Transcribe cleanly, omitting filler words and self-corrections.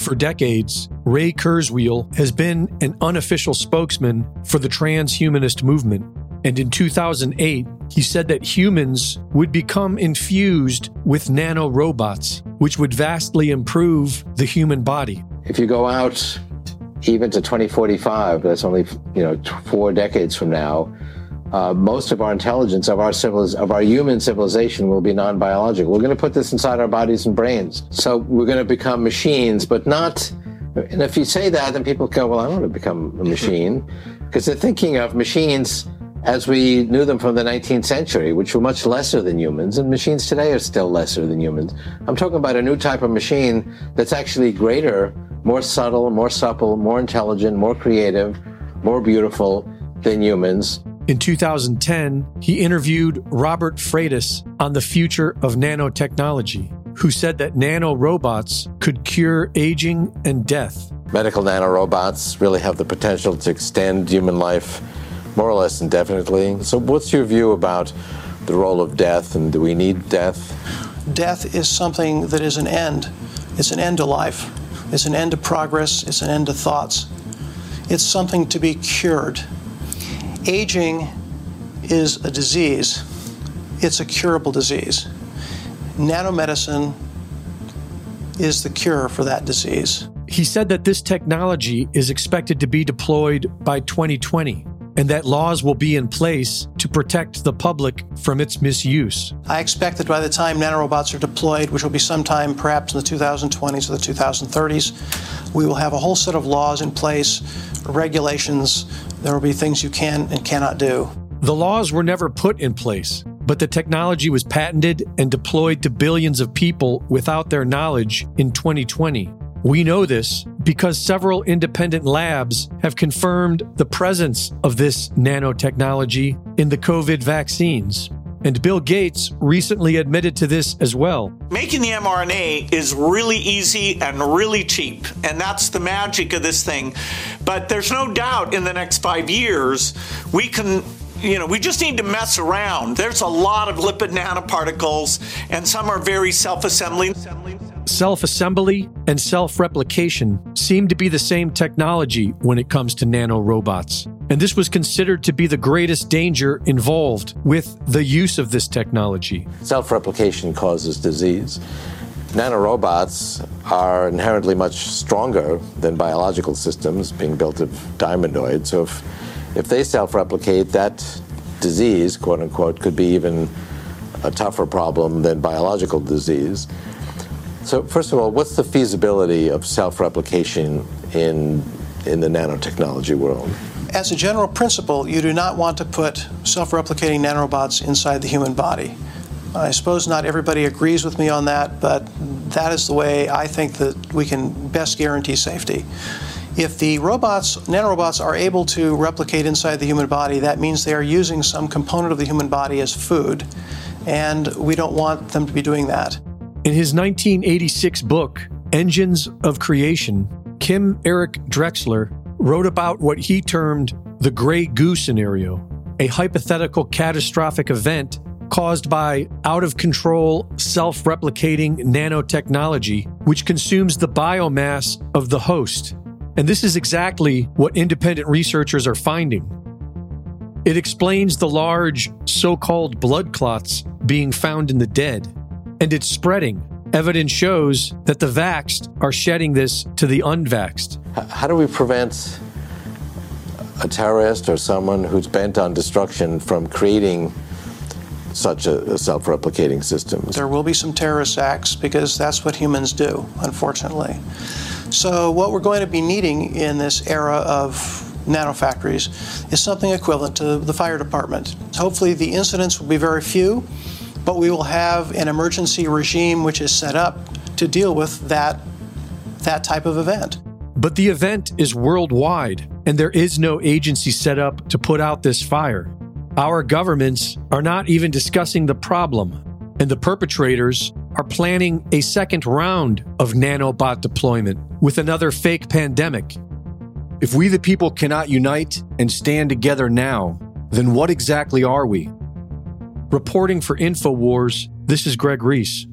For decades, Ray Kurzweil has been an unofficial spokesman for the transhumanist movement. And in 2008, he said that humans would become infused with nanorobots, which would vastly improve the human body. If you go out even to 2045, that's only 4 decades from now, most of our intelligence, of our human civilization will be non-biological. We're going to put this inside our bodies and brains. So we're going to become machines, but not... And if you say that, then people go, well, I don't want to become a machine. Because they're thinking of machines as we knew them from the 19th century, which were much lesser than humans, and machines today are still lesser than humans. I'm talking about a new type of machine that's actually greater, more subtle, more supple, more intelligent, more creative, more beautiful than humans. In 2010, he interviewed Robert Freitas on the future of nanotechnology, who said that nanorobots could cure aging and death. Medical nanorobots really have the potential to extend human life more or less indefinitely. So what's your view about the role of death, and do we need death? Death is something that is an end. It's an end to life. It's an end to progress. It's an end to thoughts. It's something to be cured. Aging is a disease. It's a curable disease. Nanomedicine is the cure for that disease. He said that this technology is expected to be deployed by 2020, and that laws will be in place to protect the public from its misuse. I expect that by the time nanorobots are deployed, which will be sometime perhaps in the 2020s or the 2030s, we will have a whole set of laws in place, regulations. There will be things you can and cannot do. The laws were never put in place, but the technology was patented and deployed to billions of people without their knowledge in 2020. We know this because several independent labs have confirmed the presence of this nanotechnology in the COVID vaccines. And Bill Gates recently admitted to this as well. Making the mRNA is really easy and really cheap, and that's the magic of this thing. But there's no doubt in the next 5 years, we just need to mess around. There's a lot of lipid nanoparticles, and some are very self-assembling. Self-assembly and self-replication seem to be the same technology when it comes to nanorobots. And this was considered to be the greatest danger involved with the use of this technology. Self-replication causes disease. Nanorobots are inherently much stronger than biological systems being built of diamondoids. So if they self-replicate, that disease, quote unquote, could be even a tougher problem than biological disease. So first of all, what's the feasibility of self-replication in the nanotechnology world? As a general principle, you do not want to put self-replicating nanorobots inside the human body. I suppose not everybody agrees with me on that, but that is the way I think that we can best guarantee safety. If the nanorobots are able to replicate inside the human body, that means they are using some component of the human body as food, and we don't want them to be doing that. In his 1986 book, Engines of Creation, Kim Eric Drexler wrote about what he termed the Grey Goo scenario, a hypothetical catastrophic event caused by out-of-control, self-replicating nanotechnology, which consumes the biomass of the host. And this is exactly what independent researchers are finding. It explains the large, so-called blood clots being found in the dead. And it's spreading. Evidence shows that the vaxxed are shedding this to the unvaxxed. How do we prevent a terrorist or someone who's bent on destruction from creating such a self-replicating system? There will be some terrorist acts because that's what humans do, unfortunately. So what we're going to be needing in this era of nanofactories is something equivalent to the fire department. Hopefully the incidents will be very few, but we will have an emergency regime which is set up to deal with that type of event. But the event is worldwide, and there is no agency set up to put out this fire. Our governments are not even discussing the problem, and the perpetrators are planning a second round of nanobot deployment with another fake pandemic. If we the people cannot unite and stand together now, then what exactly are we? Reporting for InfoWars, this is Greg Reese.